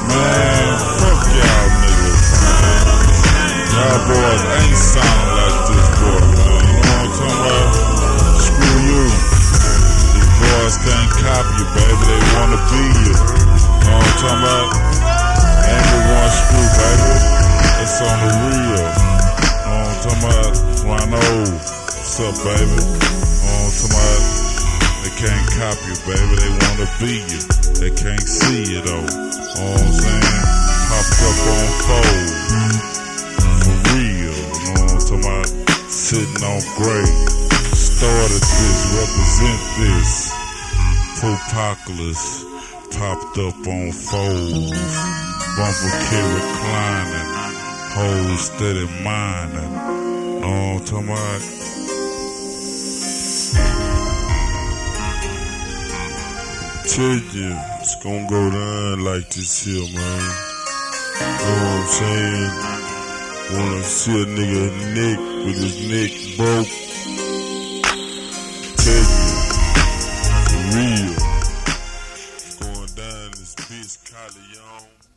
Man, fuck y'all niggas, man. Y'all boys ain't sound like this boy, man. You know what I'm talking about? Screw you. These boys can't copy you, baby. They wanna be you. You know what I'm talking about? Ain't but one screw, baby. It's on the real. You know what I'm talking about? Rhino. What's up, baby? You know what I'm talking about? They can't copy you, baby. They wanna be you. They can't see you, though. You know what I'm saying? Popped up on fold. For real. You know what I'm talking about? Sitting on great. Started this, represent this. Propocalypse. Popped up on fold. Bumper kid reclining. Hoes steady mining. Know what I'm talking about? Tell you, it's gonna go down like this here, man. Know what I'm saying? Wanna see a nigga neck with his neck broke. Tell you, for real. Going down this bitch, Corleone.